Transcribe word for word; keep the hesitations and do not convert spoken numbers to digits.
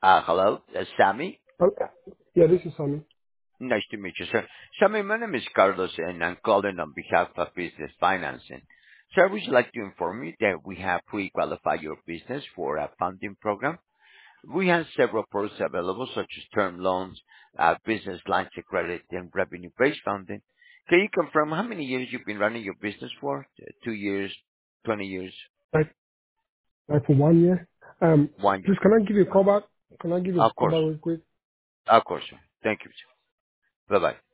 Uh, hello, uh, Sammy. Oh, yeah, this is Sonny. Nice to meet you, sir. Sammy, my name is Carlos, and I'm calling on behalf of Business Financing. So I would like to inform you that we have pre-qualified your business for a funding program. We have several products available, such as term loans, uh, business lines of credit, and revenue-based funding. Can you confirm how many years you've been running your business for? Uh, Two years, twenty years, Like, like for one year. Um, one year? just can I give you a call back? Can I give you a Of call course, back real quick? of course, sir. Thank you. Bye bye.